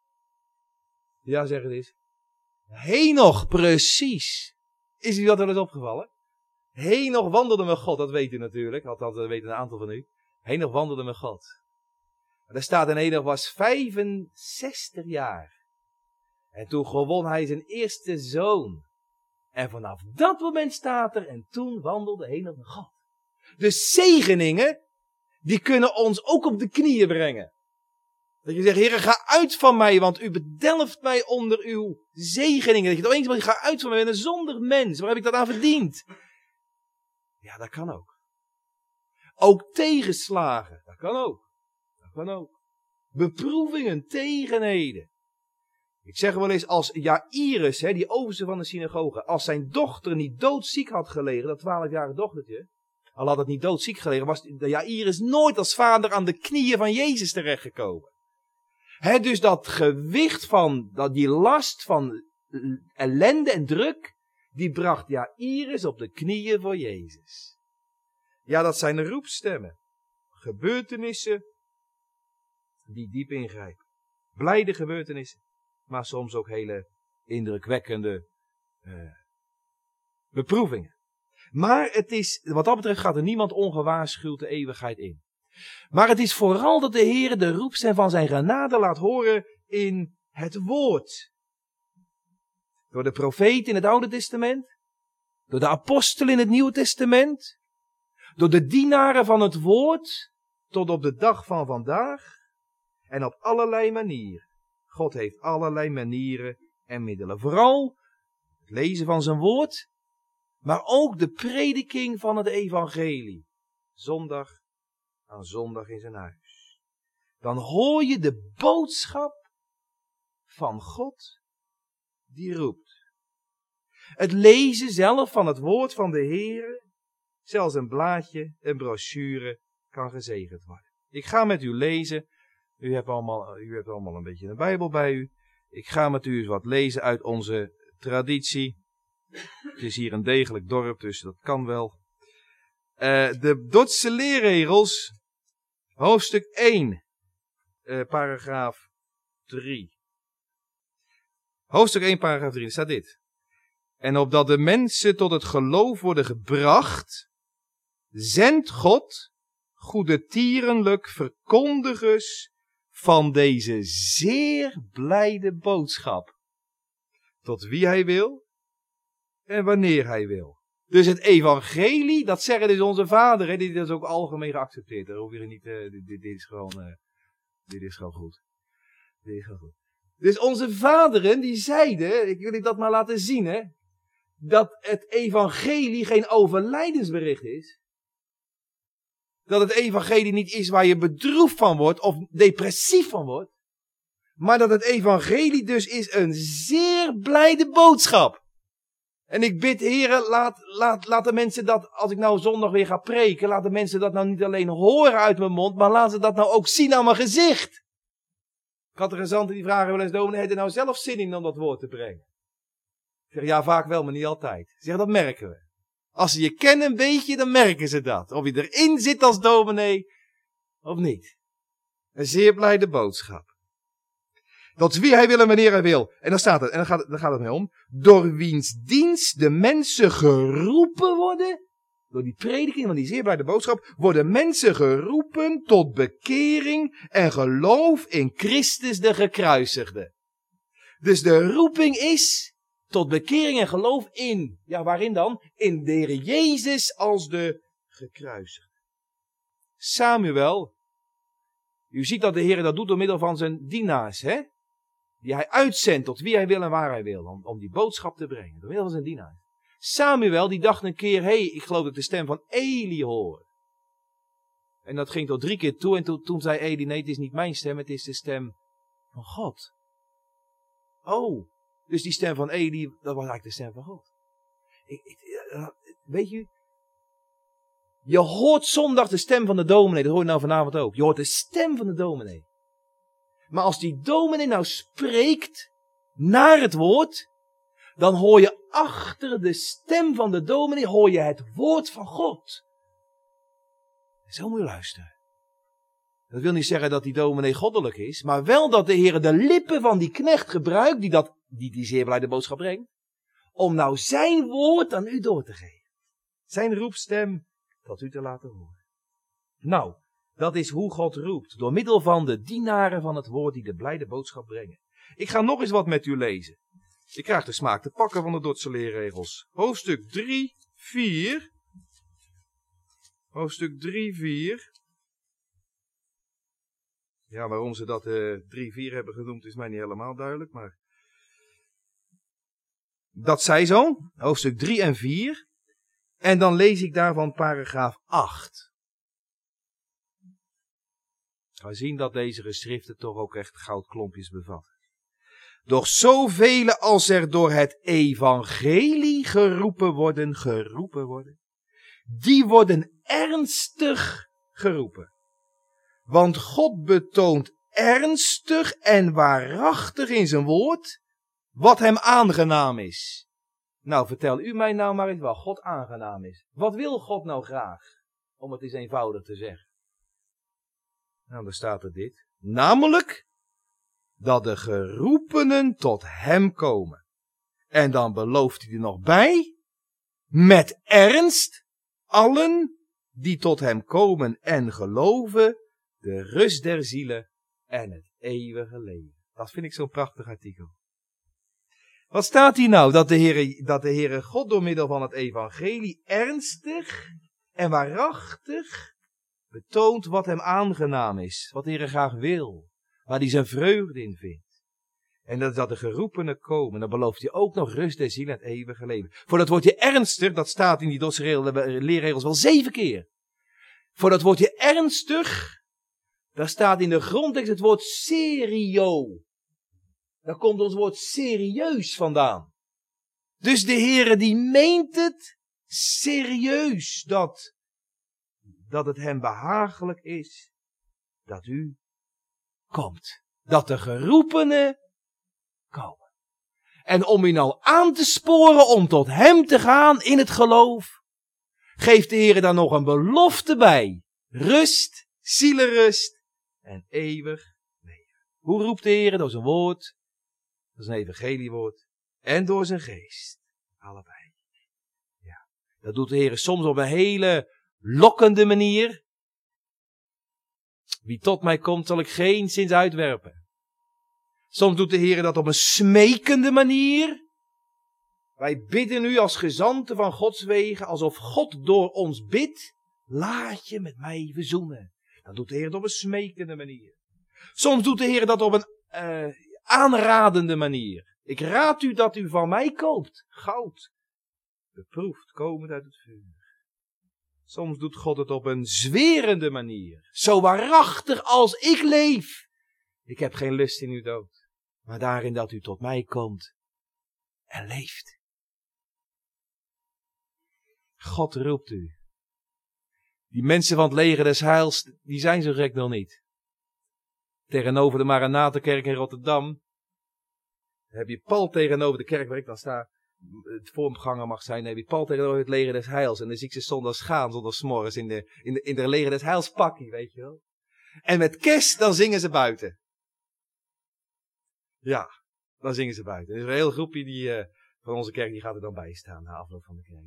Ja, zeg het eens. Henoch, precies. Is u dat wel eens opgevallen? Henoch wandelde met God, dat weet u natuurlijk. Althans, dat weten een aantal van u. Henoch wandelde met God. Er staat in Henoch was vijfenzestig jaar. En toen gewon hij zijn eerste zoon. En vanaf dat moment staat er, en toen wandelde Henoch met God. Dus zegeningen, die kunnen ons ook op de knieën brengen. Dat je zegt, Heere, ga uit van mij, want u bedelft mij onder uw zegeningen. Dat je opeens zegt, ga uit van mij, ik ben een zondig mens. Waar heb ik dat aan verdiend? Ja, dat kan ook. Ook tegenslagen, dat kan ook. Dat kan ook. Beproevingen, tegenheden. Ik zeg wel eens, als Jairus, hè, die overste van de synagoge, als zijn dochter niet doodziek had gelegen, dat twaalfjarige dochtertje, al had het niet doodziek gelegen, was Jairus nooit als vader aan de knieën van Jezus terechtgekomen. He, dus dat gewicht van, dat die last van ellende en druk, die bracht Jairus op de knieën voor Jezus. Ja, dat zijn de roepstemmen. Gebeurtenissen die diep ingrijpen. Blijde gebeurtenissen, maar soms ook hele indrukwekkende uh, beproevingen. Maar het is, wat dat betreft gaat er niemand ongewaarschuwd de eeuwigheid in. Maar het is vooral dat de Heer de roepstem van zijn genade laat horen in het woord. Door de profeet in het Oude Testament. Door de apostelen in het Nieuwe Testament. Door de dienaren van het woord. Tot op de dag van vandaag. En op allerlei manieren. God heeft allerlei manieren en middelen. Vooral het lezen van zijn woord. Maar ook de prediking van het evangelie. Zondag aan zondag in zijn huis. Dan hoor je de boodschap van God die roept. Het lezen zelf van het woord van de Heer, zelfs een blaadje, een brochure, kan gezegend worden. Ik ga met u lezen. U hebt allemaal, u hebt allemaal een beetje een Bijbel bij u. Ik ga met u eens wat lezen uit onze traditie. Het is hier een degelijk dorp, dus dat kan wel. Uh, de Dordtse leerregels, hoofdstuk één, uh, paragraaf drie. Hoofdstuk één, paragraaf drie, daar staat dit. En opdat de mensen tot het geloof worden gebracht, zendt God goedertierenlijk verkondigers van deze zeer blijde boodschap. Tot wie hij wil en wanneer hij wil. Dus het evangelie, dat zeggen dus onze vader, hè, dit is ook algemeen geaccepteerd. Daar hoef je niet, uh, dit, dit, dit is gewoon, uh, dit is gewoon goed. Dit is gewoon goed. Dus onze vaderen, die zeiden, ik wil je dat maar laten zien, hè, dat het evangelie geen overlijdensbericht is. Dat het evangelie niet is waar je bedroefd van wordt of depressief van wordt. Maar dat het evangelie dus is een zeer blijde boodschap. En ik bid, heren, laat, laat, laat de mensen dat, als ik nou zondag weer ga preken, laat de mensen dat nou niet alleen horen uit mijn mond, maar laten ze dat nou ook zien aan mijn gezicht. Catechizanten die vragen wel eens, dominee, heb je nou zelf zin in om dat woord te brengen? Ik zeg, ja, vaak wel, maar niet altijd. Ik zeg, dat merken we. Als ze je kennen een beetje, dan merken ze dat. Of je erin zit als dominee, of niet. Een zeer blijde boodschap. Tot wie hij wil en wanneer hij wil. En dan staat het, en dan gaat het, dan gaat het mee om. Door wiens dienst de mensen geroepen worden. Door die prediking van die zeer blijde boodschap. Worden mensen geroepen tot bekering en geloof in Christus de gekruisigde. Dus de roeping is tot bekering en geloof in. Ja, waarin dan? In de Heer Jezus als de gekruisigde. Samuel. U ziet dat de Heer dat doet door middel van zijn dienaars, hè? Die hij uitzendt tot wie hij wil en waar hij wil. Om, om die boodschap te brengen. Door middel van zijn dienaars. Samuel die dacht een keer, hé, hey, ik geloof dat ik de stem van Eli hoor. En dat ging tot drie keer toe. En to, toen zei Eli, nee, het is niet mijn stem, het is de stem van God. Oh, dus die stem van Eli, dat was eigenlijk de stem van God. Ik, ik, weet je, je hoort zondag de stem van de dominee, dat hoor je nou vanavond ook. Je hoort de stem van de dominee. Maar als die dominee nou spreekt naar het woord, dan hoor je achter de stem van de dominee, hoor je het woord van God. Zo moet je luisteren. Dat wil niet zeggen dat die dominee goddelijk is, maar wel dat de Heer de lippen van die knecht gebruikt, die, dat, die die zeer blijde boodschap brengt, om nou zijn woord aan u door te geven. Zijn roepstem tot u te laten horen. Nou, dat is hoe God roept, door middel van de dienaren van het woord die de blijde boodschap brengen. Ik ga nog eens wat met u lezen. Ik krijg de smaak te pakken van de Dordtse leerregels. Hoofdstuk drie, vier. Hoofdstuk drie, vier. Ja, waarom ze dat uh, drie vier hebben genoemd is mij niet helemaal duidelijk, maar... Dat zij zo, hoofdstuk drie en vier. En dan lees ik daarvan paragraaf acht. Ga zien dat deze geschriften toch ook echt goudklompjes bevatten. Doch zoveel als er door het evangelie geroepen worden, geroepen worden, die worden ernstig geroepen. Want God betoont ernstig en waarachtig in zijn woord wat hem aangenaam is. Nou, vertel u mij nou maar eens wat God aangenaam is. Wat wil God nou graag? Om het eens eenvoudig te zeggen. Nou, dan staat er dit. Namelijk dat de geroepenen tot hem komen. En dan belooft hij er nog bij. Met ernst allen die tot hem komen en geloven. De rust der zielen en het eeuwige leven. Dat vind ik zo'n prachtig artikel. Wat staat hier nou? Dat de Heere, dat de Heere God door middel van het evangelie ernstig en waarachtig betoont wat hem aangenaam is. Wat de Heere graag wil. Waar hij zijn vreugde in vindt. En dat, dat de geroepenen komen. Dan belooft hij ook nog rust der ziel en het eeuwige leven. Voor dat woordje ernstig, dat staat in die Dordtse leerregels wel zeven keer. Voor dat woordje ernstig, daar staat in de grondtekst het woord serio. Daar komt ons woord serieus vandaan. Dus de Heere die meent het serieus. Dat, dat het hem behagelijk is dat u komt. Dat de geroepenen komen. En om u nou aan te sporen om tot hem te gaan in het geloof, geeft de Heere daar nog een belofte bij. Rust, zielenrust en eeuwig leven. Hoe roept de Heere? Door zijn woord, door zijn evangeliewoord en door zijn geest. Allebei. Ja. Dat doet de Heere soms op een hele lokkende manier. Wie tot mij komt, zal ik geen zins uitwerpen. Soms doet de Heer dat op een smekende manier. Wij bidden u als gezanten van Gods wegen, alsof God door ons bidt. Laat je met mij verzoenen. Dan doet de Heer dat op een smekende manier. Soms doet de Heer dat op een uh, aanradende manier. Ik raad u dat u van mij koopt. Goud. Beproefd, komend uit het vuur. Soms doet God het op een zwerende manier. Zo waarachtig als ik leef. Ik heb geen lust in uw dood. maar daarin dat u tot mij komt en leeft. God roept u. Die mensen van het leger des heils, die zijn zo gek nog niet. Tegenover de Maranatenkerk in Rotterdam heb je pal tegenover de kerk waar ik dan sta, het vormganger mag zijn, dan heb je pal tegenover het leger des heils. En dan zie ik ze zondags gaan, zondags morgens in de, in de, in de leger des heils pakkie, weet je wel. En met kerst, dan zingen ze buiten. Ja, dan zingen ze buiten. Er is een heel groepje die, uh, van onze kerk, die gaat er dan bij staan na afloop van de kerk.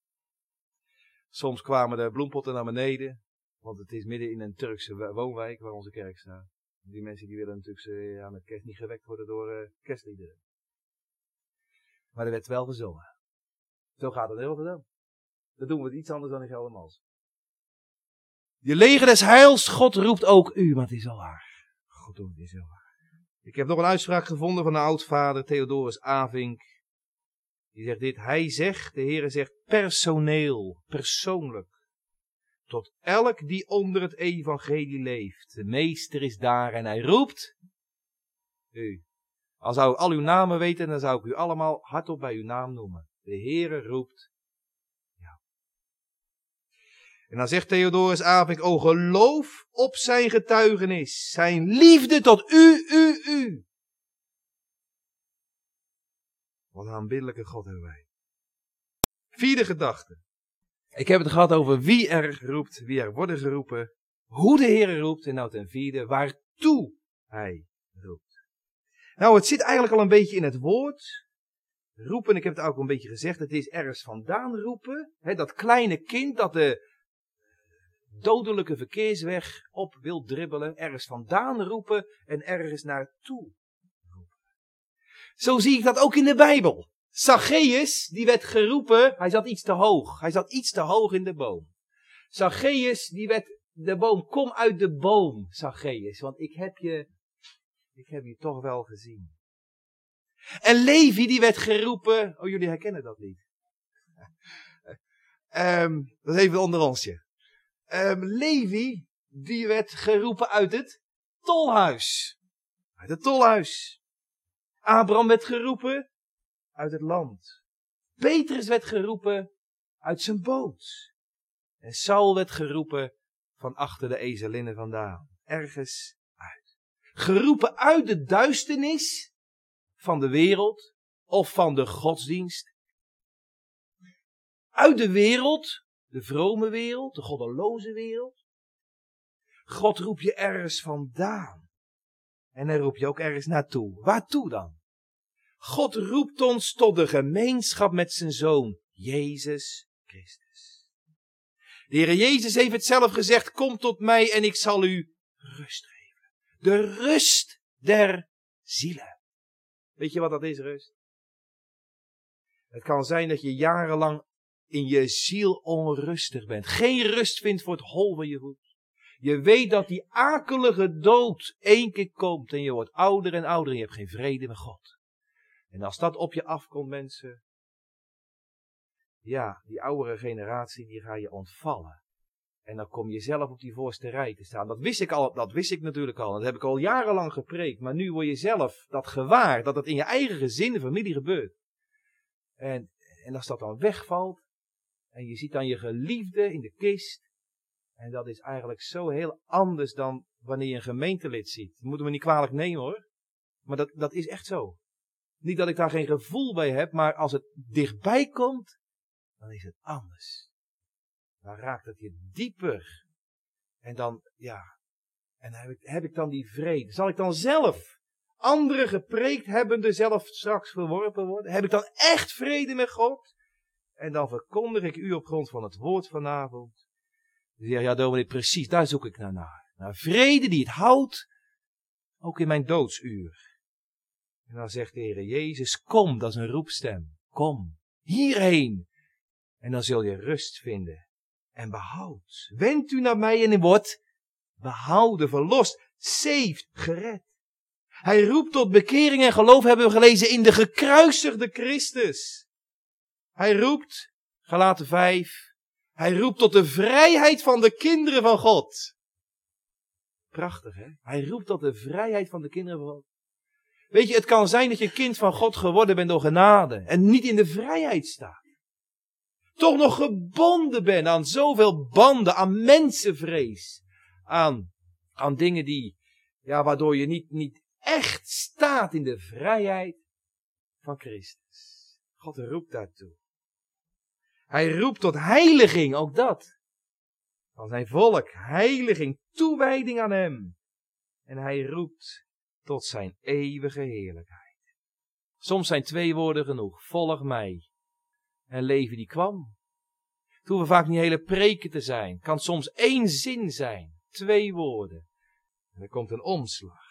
Soms kwamen de bloempotten naar beneden, want het is midden in een Turkse woonwijk waar onze kerk staat. Die mensen die willen natuurlijk uh, ja, met kerst niet gewekt worden door uh, kerstliederen. Maar er werd wel gezongen. Zo gaat het in Rotterdam. Dat doen we iets anders dan in Geldermals. Je leger des heils, God roept ook u, maar het is wel waar. God roept, het is wel waar. Ik heb nog een uitspraak gevonden van de oudvader Theodorus Avink. Die zegt dit, hij zegt, de Heere zegt personeel, persoonlijk. Tot elk die onder het evangelie leeft. De meester is daar en hij roept u. Al zou ik al uw namen weten, dan zou ik u allemaal hardop bij uw naam noemen. De Heere roept jou. En dan zegt Theodorus Avink, o geloof op zijn getuigenis, zijn liefde tot u, u, u. Wat een aanbiddelijke God hebben wij. Vierde gedachte. Ik heb het gehad over wie er roept, wie er worden geroepen, hoe de Heere roept en nou ten vierde, waartoe hij roept. Nou, het zit eigenlijk al een beetje in het woord. Roepen, ik heb het ook al een beetje gezegd, het is ergens vandaan roepen. Hè, dat kleine kind dat de dodelijke verkeersweg op wil dribbelen, ergens vandaan roepen en ergens naartoe roepen. Zo zie ik dat ook in de Bijbel. Zacchaeus, die werd geroepen, hij zat iets te hoog. Hij zat iets te hoog in de boom. Zacchaeus, die werd de boom, kom uit de boom, Zacchaeus, want ik heb je, ik heb je toch wel gezien. En Levi, die werd geroepen, oh jullie herkennen dat niet. um, dat is even onder onsje. Um, Levi, die werd geroepen uit het tolhuis. Uit het tolhuis. Abraham werd geroepen uit het land. Petrus werd geroepen uit zijn boot. En Saul werd geroepen van achter de ezelinnen vandaan. Ergens uit. Geroepen uit de duisternis van de wereld of van de godsdienst. Uit de wereld, de vrome wereld, de goddeloze wereld. God roept je ergens vandaan. En hij roept je ook ergens naartoe. Waartoe dan? God roept ons tot de gemeenschap met zijn Zoon, Jezus Christus. De Heer Jezus heeft het zelf gezegd, kom tot mij en ik zal u rust geven. De rust der zielen. Weet je wat dat is, rust? Het kan zijn dat je jarenlang in je ziel onrustig bent. Geen rust vindt voor het hol van je voet. Je weet dat die akelige dood één keer komt en je wordt ouder en ouder en je hebt geen vrede met God. En als dat op je afkomt, mensen, ja, die oudere generatie, die ga je ontvallen. En dan kom je zelf op die voorste rij te staan. Dat wist ik al, dat wist ik natuurlijk al. Dat heb ik al jarenlang gepreekt. Maar nu word je zelf dat gewaar, dat het in je eigen gezin, familie gebeurt. En, en als dat dan wegvalt, en je ziet dan je geliefde in de kist, en dat is eigenlijk zo heel anders dan wanneer je een gemeentelid ziet. Dat moeten we niet kwalijk nemen hoor. Maar dat, dat is echt zo. Niet dat ik daar geen gevoel bij heb, maar als het dichtbij komt, dan is het anders. Dan raakt het je dieper. En dan, ja, en heb ik, heb ik dan die vrede. Zal ik dan zelf, anderen gepreekt hebbende, zelf straks verworpen worden? Heb ik dan echt vrede met God? En dan verkondig ik u op grond van het woord vanavond. Dan zeg je, ja dominee, precies, daar zoek ik naar naar. Naar vrede die het houdt, ook in mijn doodsuur. En dan zegt de Heer Jezus, kom, dat is een roepstem. Kom, hierheen. En dan zul je rust vinden. En behoud. Wend u naar mij en u wordt behouden, verlost, saved, gered. Hij roept tot bekering en geloof, hebben we gelezen, in de gekruisigde Christus. Hij roept, Galaten vijf, hij roept tot de vrijheid van de kinderen van God. Prachtig, hè? Hij roept tot de vrijheid van de kinderen van God. Weet je, het kan zijn dat je kind van God geworden bent door genade en niet in de vrijheid staat. Toch nog gebonden bent aan zoveel banden, aan mensenvrees, aan, aan dingen die, ja, waardoor je niet, niet echt staat in de vrijheid van Christus. God roept daartoe. Hij roept tot heiliging, ook dat. Van zijn volk, heiliging, toewijding aan hem. En hij roept tot zijn eeuwige heerlijkheid. Soms zijn twee woorden genoeg. Volg mij. En leven die kwam. Het hoeven vaak niet hele preken te zijn. Het kan soms één zin zijn. Twee woorden. En er komt een omslag.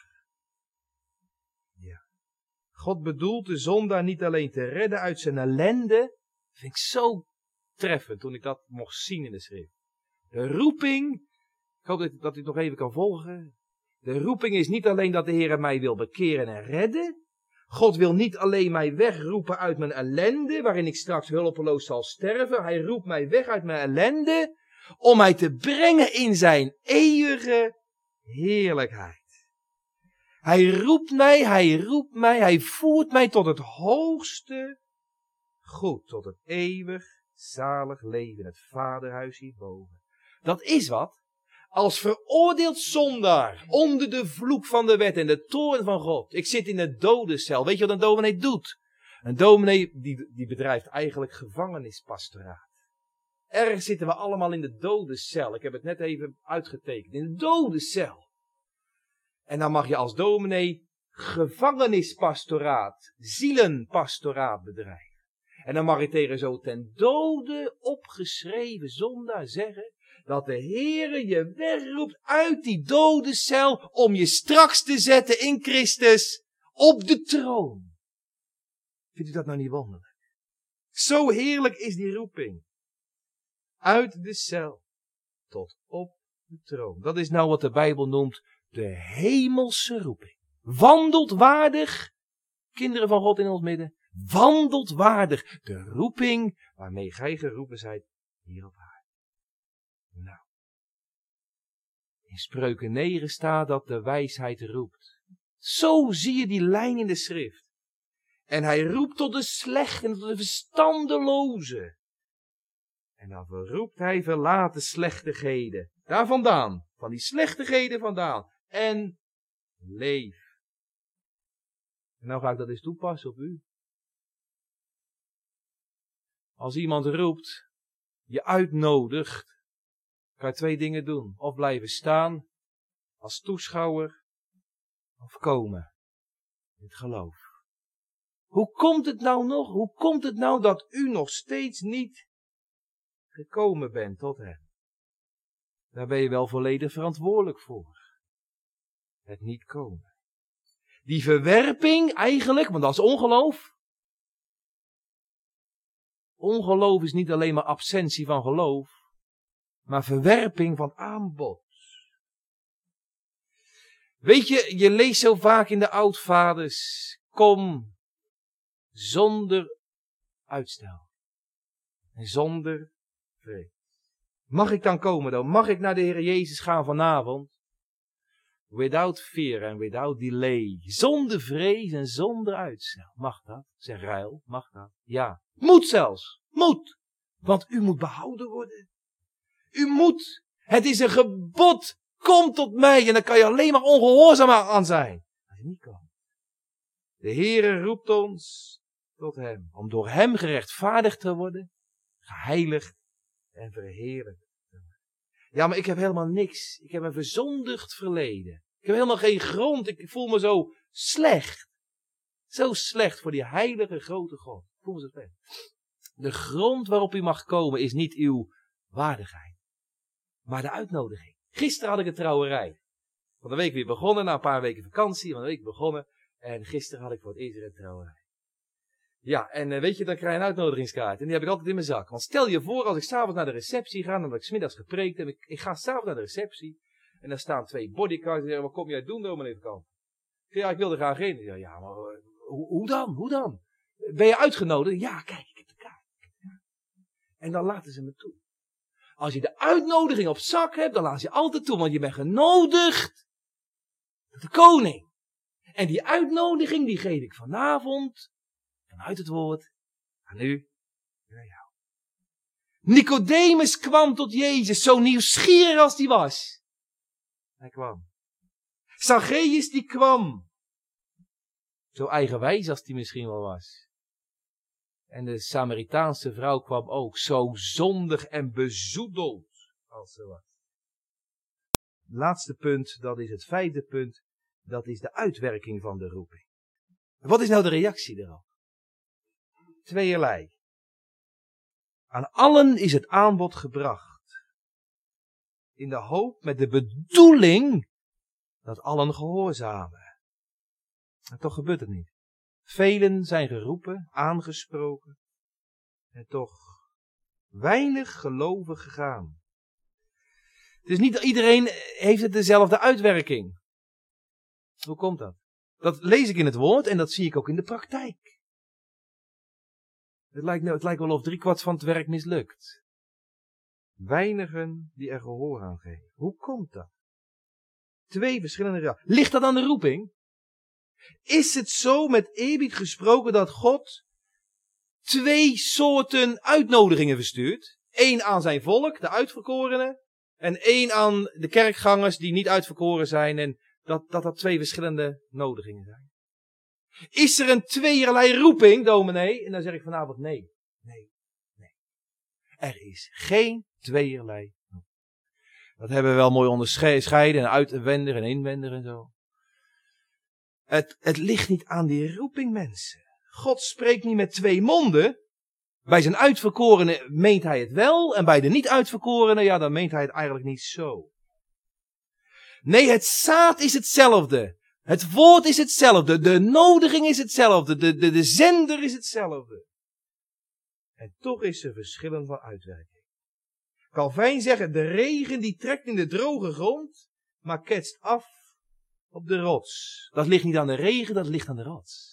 Ja. God bedoelt de zondaar niet alleen te redden uit zijn ellende. Dat vind ik zo treffend toen ik dat mocht zien in de schrift. De roeping, ik hoop dat, dat u het nog even kan volgen. De roeping is niet alleen dat de Heer mij wil bekeren en redden. God wil niet alleen mij wegroepen uit mijn ellende, waarin ik straks hulpeloos zal sterven. Hij roept mij weg uit mijn ellende, om mij te brengen in zijn eeuwige heerlijkheid. Hij roept mij, hij roept mij, hij voert mij tot het hoogste goed, tot het eeuwig zalig leven in het vaderhuis hierboven. Dat is wat. Als veroordeeld zondaar, onder de vloek van de wet en de toorn van God. Ik zit in de dodencel. Weet je wat een dominee doet? Een dominee die, die bedrijft eigenlijk gevangenispastoraat. Ergens zitten we allemaal in de dodencel. Ik heb het net even uitgetekend. In de dodencel. En dan mag je als dominee gevangenispastoraat, zielenpastoraat bedrijven. En dan mag je tegen zo ten dode opgeschreven zondaar zeggen dat de Heere je wegroept uit die dode cel om je straks te zetten in Christus op de troon. Vindt u dat nou niet wonderlijk? Zo heerlijk is die roeping. Uit de cel tot op de troon. Dat is nou wat de Bijbel noemt de hemelse roeping. Wandelt waardig, kinderen van God in ons midden, wandelt waardig de roeping waarmee gij geroepen zijt hier op aarde. Nou, in Spreuken negen staat dat de wijsheid roept. Zo zie je die lijn in de schrift. En hij roept tot de slechte en tot de verstandeloze. En dan roept hij verlaat de slechtigheden. Daar vandaan, van die slechtigheden vandaan. En leef. En nou ga ik dat eens toepassen op u. Als iemand roept, je uitnodigt, kan je twee dingen doen. Of blijven staan als toeschouwer, of komen in het geloof. Hoe komt het nou nog? Hoe komt het nou dat u nog steeds niet gekomen bent tot hem? Daar ben je wel volledig verantwoordelijk voor. Het niet komen. Die verwerping eigenlijk, want dat is ongeloof. Ongeloof is niet alleen maar absentie van geloof, maar verwerping van aanbod. Weet je, je leest zo vaak in de oudvaders, kom zonder uitstel en zonder vrees. Mag ik dan komen dan? Mag ik naar de Heer Jezus gaan vanavond? Without fear and without delay. Zonder vrees en zonder uitstel. Mag dat? Zeg Ruil, mag dat? Ja. Moet zelfs. Moet. Want u moet behouden worden. U moet. Het is een gebod. Kom tot mij. En dan kan je alleen maar ongehoorzaam aan zijn. Als je niet kan. De Heere roept ons tot hem. Om door hem gerechtvaardigd te worden. Geheiligd en verheerlijkt. Ja, maar ik heb helemaal niks. Ik heb een verzondigd verleden. Ik heb helemaal geen grond. Ik voel me zo slecht. Zo slecht voor die heilige grote God. Ik voel me zo slecht. De grond waarop u mag komen is niet uw waardigheid. Maar de uitnodiging. Gisteren had ik een trouwerij. Van de week weer begonnen. Na een paar weken vakantie. Van de week begonnen. En gisteren had ik voor het eerst een trouwerij. Ja, en uh, weet je, dan krijg je een uitnodigingskaart. En die heb ik altijd in mijn zak. Want stel je voor, als ik s'avonds naar de receptie ga, dan heb ik 's middags gepreekt. En ik, ik ga s'avonds naar de receptie. En daar staan twee bodyguards. En zeggen, wat kom jij doen, dominee van Kamp? Ik zeg, ja, ik wil er graag heen. Ja, ja, maar uh, hoe, hoe dan? Hoe dan? Ben je uitgenodigd? Ja, kijk, ik heb de kaart. En dan laten ze me toe. Als je de uitnodiging op zak hebt, dan laat ze je altijd toe. Want je bent genodigd door de koning. En die uitnodiging die geef ik vanavond, vanuit het woord, aan u en aan jou. Nicodemus kwam tot Jezus, zo nieuwsgierig als die was. Hij kwam. Zacchaeus die kwam. Zo eigenwijs als die misschien wel was. En de Samaritaanse vrouw kwam ook, zo zondig en bezoedeld als ze was. Het laatste punt, dat is het vijfde punt, dat is de uitwerking van de roeping. Wat is nou de reactie daarop? Tweeërlei. Aan allen is het aanbod gebracht. In de hoop, met de bedoeling, dat allen gehoorzamen. En toch gebeurt het niet. Velen zijn geroepen, aangesproken. En toch weinig geloven gegaan. Dus niet iedereen heeft het dezelfde uitwerking. Hoe komt dat? Dat lees ik in het woord en dat zie ik ook in de praktijk. Het lijkt, het lijkt wel of driekwart van het werk mislukt. Weinigen die er gehoor aan geven. Hoe komt dat? Twee verschillende reacties. Ligt dat aan de roeping? Is het zo met eerbied gesproken dat God twee soorten uitnodigingen verstuurt? Eén aan zijn volk, de uitverkorenen. En één aan de kerkgangers die niet uitverkoren zijn. En dat dat, dat twee verschillende nodigingen zijn. Is er een tweeërlei roeping, dominee? En dan zeg ik vanavond nee. Nee. Nee. Er is geen tweeërlei roeping. Dat hebben we wel mooi onderscheiden. Uitwendig en inwendig en zo. Het, het ligt niet aan die roeping, mensen. God spreekt niet met twee monden. Bij zijn uitverkorenen meent hij het wel. En bij de niet uitverkorenen, ja, dan meent hij het eigenlijk niet zo. Nee, het zaad is hetzelfde. Het woord is hetzelfde. De nodiging is hetzelfde. De, de, de zender is hetzelfde. En toch is er verschillen van uitwerking. Calvijn zegt, de regen die trekt in de droge grond, maar ketst af op de rots. Dat ligt niet aan de regen, dat ligt aan de rots.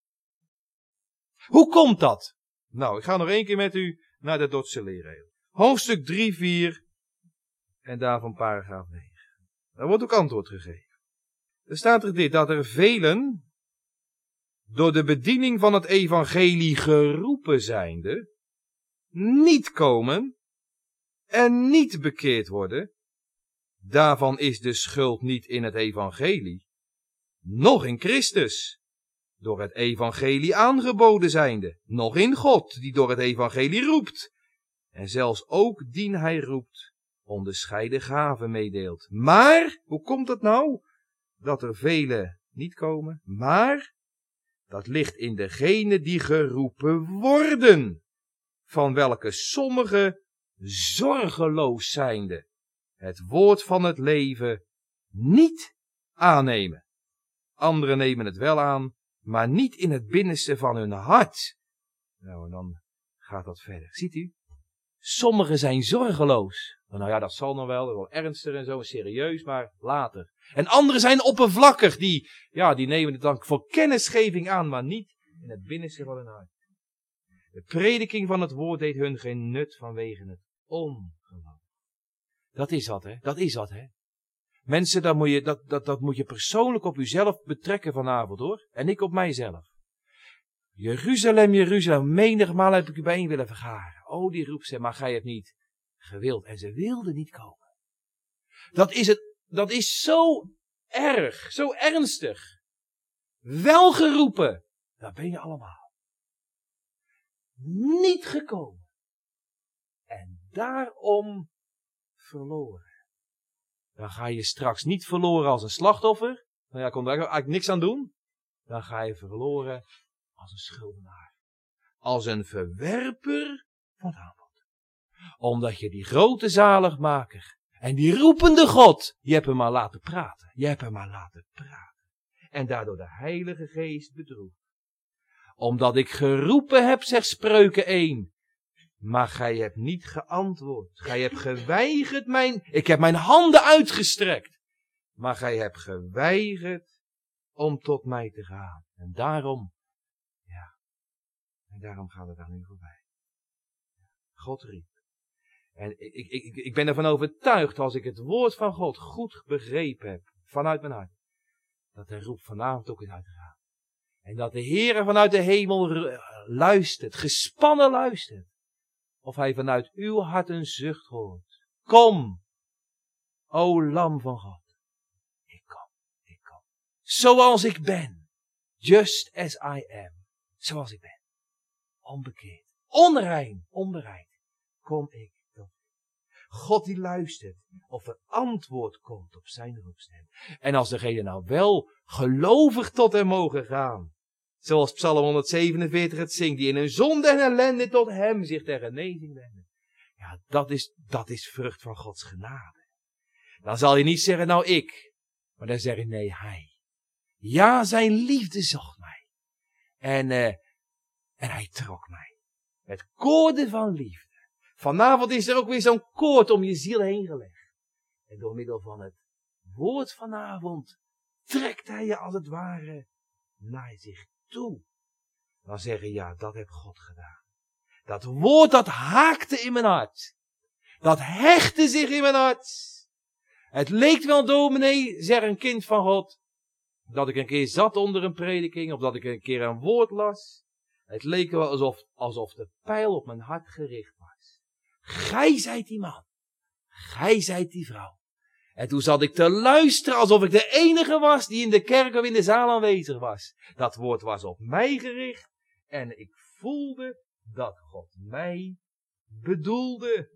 Hoe komt dat? Nou, ik ga nog één keer met u naar de Dordtse leerregel. Hoofdstuk drie, vier en daarvan paragraaf negen. Daar wordt ook antwoord gegeven. Er staat er dit, dat er velen door de bediening van het evangelie geroepen zijnde, niet komen en niet bekeerd worden. Daarvan is de schuld niet in het evangelie, noch in Christus, door het evangelie aangeboden zijnde, noch in God, die door het evangelie roept, en zelfs ook dien hij roept, onderscheiden gaven meedeelt. Maar, hoe komt het nou, dat er velen niet komen? Maar, dat ligt in degene die geroepen worden, van welke sommigen zorgeloos zijnde het woord van het leven niet aannemen. Anderen nemen het wel aan, maar niet in het binnenste van hun hart. Nou, en dan gaat dat verder. Ziet u? Sommigen zijn zorgeloos. Nou ja, dat zal nog wel, wel ernstig en zo, serieus, maar later. En anderen zijn oppervlakkig, die, ja, die nemen het dan voor kennisgeving aan, maar niet in het binnenste van hun hart. De prediking van het woord deed hun geen nut vanwege het ongeloof. Dat is wat, hè? Dat is wat, hè? Mensen, dat moet je, dat, dat, dat moet je persoonlijk op uzelf betrekken vanavond, hoor. En ik op mijzelf. Jeruzalem, Jeruzalem, menigmaal heb ik u bijeen willen vergaren. Oh, die roept ze, maar gij hebt niet gewild. En ze wilden niet komen. Dat is het, dat is zo erg, zo ernstig. Wel geroepen, dat ben je allemaal. Niet gekomen. En daarom verloren. Dan ga je straks niet verloren als een slachtoffer. Nou ja, kon daar eigenlijk niks aan doen. Dan ga je verloren als een schuldenaar. Als een verwerper van het aanbod. Omdat je die grote zaligmaker en die roepende God, je hebt hem maar laten praten. Je hebt hem maar laten praten. En daardoor de Heilige Geest bedroeft. Omdat ik geroepen heb, zegt Spreuken één. Maar gij hebt niet geantwoord. Gij hebt geweigerd mijn... Ik heb mijn handen uitgestrekt. Maar gij hebt geweigerd om tot mij te gaan. En daarom... Ja. En daarom gaat het aan u voorbij. God riep. En ik, ik, ik, ik ben ervan overtuigd, als ik het woord van God goed begrepen heb, vanuit mijn hart, dat de roep vanavond ook is uitgegaan. En dat de Heere vanuit de hemel luistert, gespannen luistert. Of hij vanuit uw hart een zucht hoort. Kom, o Lam van God. Ik kom, ik kom. Zoals ik ben. Just as I am. Zoals ik ben. Onbekeerd. Onrein, onbereid. Kom ik tot u. God die luistert. Of er antwoord komt op zijn roepstem. En als degene nou wel gelovig tot hem mogen gaan. Zoals Psalm honderdzevenenveertig het zingt. Die in hun zonde en ellende tot hem zich ter genezing wenden. Ja, dat is, dat is vrucht van Gods genade. Dan zal je niet zeggen, nou ik. Maar dan zeg je, nee, hij. Ja, zijn liefde zocht mij. En, uh, en hij trok mij. Met koorden van liefde. Vanavond is er ook weer zo'n koord om je ziel heen gelegd. En door middel van het woord vanavond trekt hij je als het ware naar zich toe. Dan zeggen, ja, dat heb God gedaan. Dat woord dat haakte in mijn hart. Dat hechtte zich in mijn hart. Het leek wel, dominee, zeg een kind van God, dat ik een keer zat onder een prediking, of dat ik een keer een woord las. Het leek wel alsof, alsof de pijl op mijn hart gericht was. Gij zijt die man. Gij zijt die vrouw. En toen zat ik te luisteren alsof ik de enige was die in de kerk of in de zaal aanwezig was. Dat woord was op mij gericht en ik voelde dat God mij bedoelde.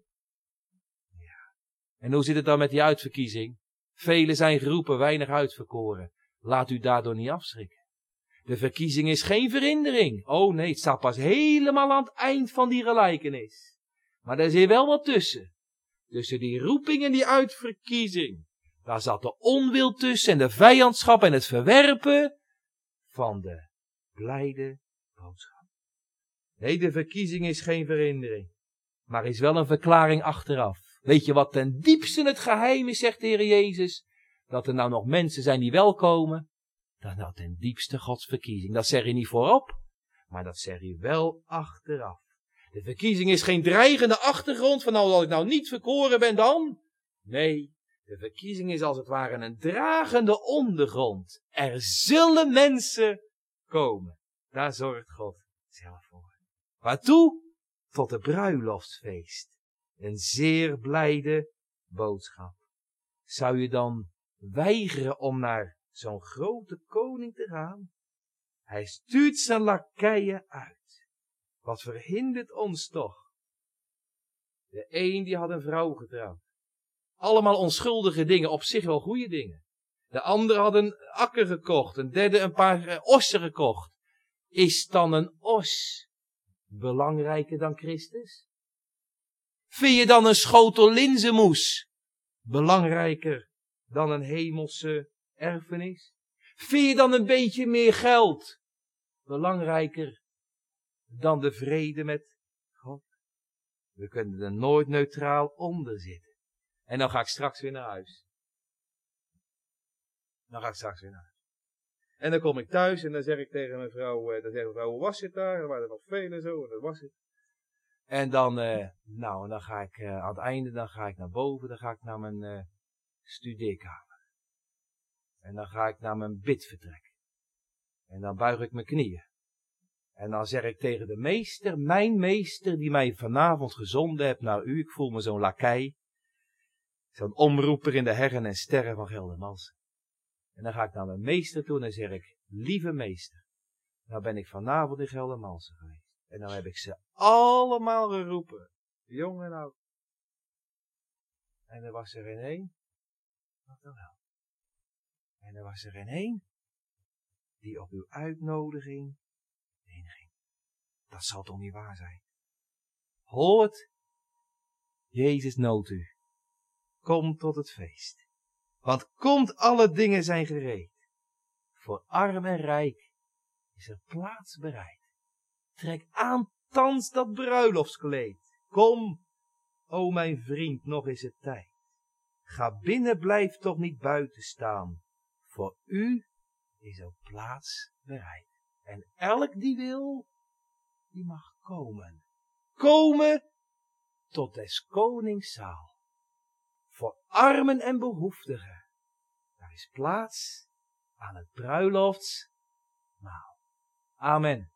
Ja. En hoe zit het dan met die uitverkiezing? Velen zijn geroepen, weinig uitverkoren. Laat u daardoor niet afschrikken. De verkiezing is geen verhindering. Oh nee, het staat pas helemaal aan het eind van die gelijkenis. Maar er zit wel wat tussen. Tussen die roeping en die uitverkiezing. Daar zat de onwil tussen en de vijandschap en het verwerpen van de blijde boodschap. Nee, de verkiezing is geen verhindering. Maar is wel een verklaring achteraf. Weet je wat ten diepste het geheim is, zegt de Heer Jezus? Dat er nou nog mensen zijn die wel komen. Dat nou ten diepste Gods verkiezing. Dat zeg je niet voorop, maar dat zeg je wel achteraf. De verkiezing is geen dreigende achtergrond van nou dat ik nou niet verkoren ben dan. Nee, de verkiezing is als het ware een dragende ondergrond. Er zullen mensen komen. Daar zorgt God zelf voor. Waartoe? Tot de bruiloftsfeest. Een zeer blijde boodschap. Zou je dan weigeren om naar zo'n grote koning te gaan? Hij stuurt zijn lakeien uit. Wat verhindert ons toch? De een die had een vrouw getrouwd. Allemaal onschuldige dingen, op zich wel goede dingen. De andere had een akker gekocht, een derde een paar uh, ossen gekocht. Is dan een os belangrijker dan Christus? Vind je dan een schotel linzenmoes belangrijker dan een hemelse erfenis? Vind je dan een beetje meer geld belangrijker dan de vrede met God? We kunnen er nooit neutraal onder zitten. En dan ga ik straks weer naar huis. Dan ga ik straks weer naar huis. En dan kom ik thuis en dan zeg ik tegen mijn vrouw, uh, dan zegt mijn vrouw, hoe was het daar? Er waren er nog velen zo, en dat was het. En dan, uh, nou, dan ga ik uh, aan het einde, dan ga ik naar boven, dan ga ik naar mijn uh, studeerkamer. En dan ga ik naar mijn bidvertrek. En dan buig ik mijn knieën. En dan zeg ik tegen de meester, mijn meester die mij vanavond gezonden hebt naar u, ik voel me zo'n lakei, zo'n omroeper in de herren en sterren van Geldermalsen. En dan ga ik naar mijn meester toe en dan zeg ik, lieve meester, nou ben ik vanavond in Geldermalsen geweest. En nou heb ik ze allemaal geroepen, jong en oud. En er was er geen één, wat dan wel. En er was er geen één die op uw uitnodiging heen ging. Dat zal toch niet waar zijn? Hoort, Jezus noodt u. Kom tot het feest. Want komt, alle dingen zijn gereed. Voor arm en rijk is er plaats bereid. Trek aan thans dat bruiloftskleed. Kom, o mijn vriend, nog is het tijd. Ga binnen, blijf toch niet buiten staan. Voor u is er plaats bereid. En elk die wil, die mag komen. Komen tot des konings zaal. Voor armen en behoeftigen. Daar is plaats aan het bruiloftsmaal. Amen.